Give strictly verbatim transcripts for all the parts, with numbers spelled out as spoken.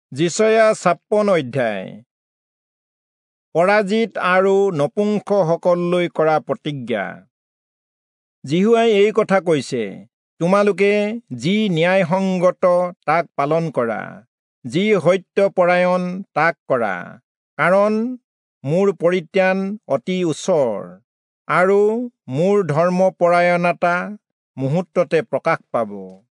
যিচয়া ছাপন্ন অধ্যায়। পৰাজিত আৰু নপুংসকললৈ কৰা প্ৰতিজ্ঞা। জিহুৱাই এই কথা কৈছে, তোমালোকে যি ন্যায়সংগত তাক পালন কৰা, যি সত্যপৰায়ণ তাক কৰা, কাৰণ মোৰ পৰিত্ৰাণ অতি ওচৰ আৰু মোৰ ধৰ্মপৰায়ণতা মুহূৰ্ততে প্ৰকাশ পাব।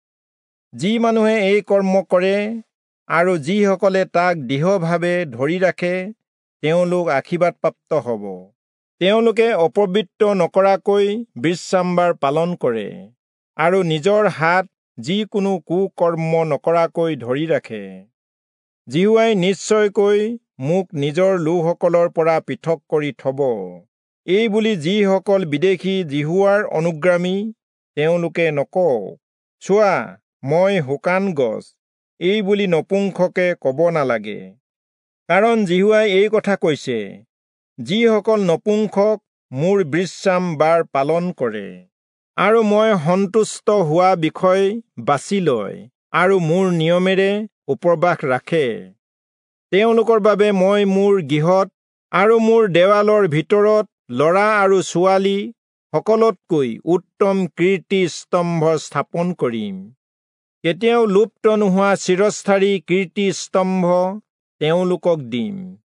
যি মানুহে এই কৰ্ম কৰে আৰু যিসকলে তাক দৃঢ়ভাৱে ধৰি ৰাখে, তেওঁলোক আশীৰ্বাদপ্ৰাপ্ত হ'ব। তেওঁলোকে অপবিত্ৰ নকৰাকৈ বিশ্ৰামবাৰ পালন কৰে আৰু নিজৰ হাত যিকোনো কুকৰ্ম নকৰাকৈ ধৰি ৰাখে। জিহুৱাই নিশ্চয়কৈ মোক নিজৰ লোকসকলৰ পৰা পৃথক কৰি থব। এই বুলি যিসকল বিদেশী জিহুৱাৰ অনুগামী, তেওঁলোকে নকওক, চোৱা, মই শুকান গছ, এই বুলি নপুংসকে কব নালাগে। কাৰণ জিহুৱাই এই কথা কৈছে, যিসকল নপুংসক মোৰ বিশ্ৰাম বাৰ পালন কৰে আৰু মই সন্তুষ্ট হোৱা বিষয় বাছি লয় আৰু মোৰ নিয়মেৰে উপবাস ৰাখে, তেওঁলোকৰ বাবে মই মোৰ গৃহত আৰু মোৰ দেৱালৰ ভিতৰত ল'ৰা আৰু ছোৱালী সকলোতকৈ উত্তম কীৰ্তি স্তম্ভ স্থাপন কৰিম। কেতিয়াও লুপ্ত নোহোৱা চিৰস্থায়ী কীৰ্তি স্তম্ভ তেওঁলোকক দিম।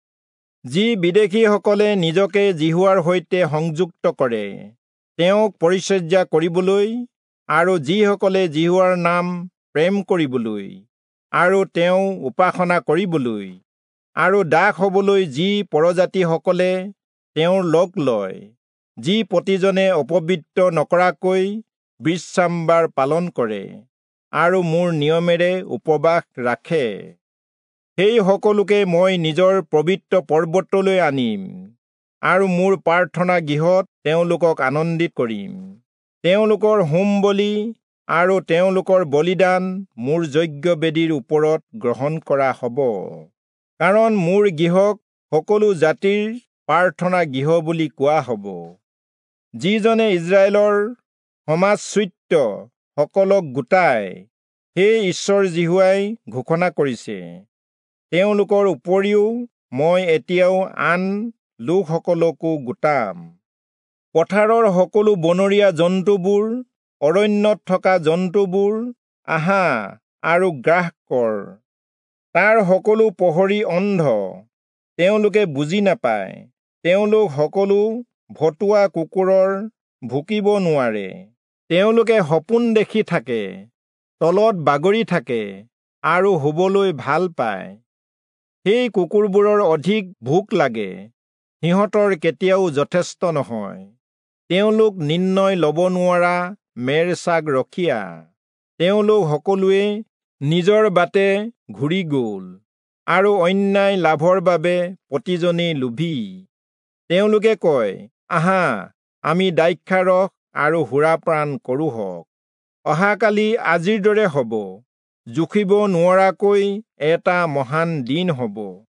যি বিদেশীসকলে নিজকে জিহুৱাৰ সৈতে সংযুক্ত কৰে, তেওঁক পৰিচৰ্যা কৰিবলৈ, আৰু যিসকলে জিহুৱাৰ নাম প্ৰেম কৰিবলৈ আৰু তেওঁ উপাসনা কৰিবলৈ আৰু দাস হ'বলৈ যি পৰজাতিসকলে তেওঁৰ লগ লয়, যি প্ৰতিজনে অপবিত্ৰ নকৰাকৈ বিশ্ৰামবাৰ পালন কৰে আৰু মোৰ নিয়মেৰে উপবাস ৰাখে, সেই সকলোকে মই নিজৰ পবিত্ৰ পৰ্বতলৈ আনিম আৰু মোৰ প্ৰাৰ্থনা গৃহত তেওঁলোকক আনন্দিত কৰিম। তেওঁলোকৰ হোম বলি আৰু তেওঁলোকৰ বলিদান মোৰ যজ্ঞবেদীৰ ওপৰত গ্ৰহণ কৰা হ'ব। কাৰণ মোৰ গৃহক সকলো জাতিৰ প্ৰাৰ্থনা গৃহ বুলি কোৱা হ'ব। যিজনে ইজৰাইলৰ সমাজচ্যুত সকলক গোটায়, সেই ঈশ্বৰ জিহুৱাই ঘোষণা কৰিছে, তেওঁলোকৰ উপৰিও মই এতিয়াও আন লোকসকলকো গোটাম। পথাৰৰ সকলো বনৰীয়া জন্তুবোৰ, অৰণ্যত থকা জন্তুবোৰ আহা আৰু গ্ৰাস কৰ। তাৰ সকলো প্ৰহৰী অন্ধ, তেওঁলোকে বুজি নাপায়। তেওঁলোক সকলো ভতুৱা কুকুৰৰ ভুকিব নোৱাৰে। তেওঁলোকে সপোন দেখি থাকে, তলত বাগৰি থাকে আৰু শুবলৈ ভাল পায়। সেই কুকুৰবোৰৰ অধিক ভোক লাগে, সিহঁতৰ কেতিয়াও যথেষ্ট নহয়। তেওঁলোক নিৰ্ণয় ল'ব নোৱাৰা মেৰচাক ৰখীয়া। তেওঁলোক সকলোৱে নিজৰ বাটে ঘূৰি গ'ল আৰু অন্যায় লাভৰ বাবে প্ৰতিজনেই লোভী। তেওঁলোকে কয়, আহা, আমি দ্ৰাক্ষাৰস আৰু সুৰাপান কৰোঁ হওক। অহাকালি আজিৰ দৰে হ'ব, জুখিব নোৱাৰাকৈ এটা মহান দিন হ'ব।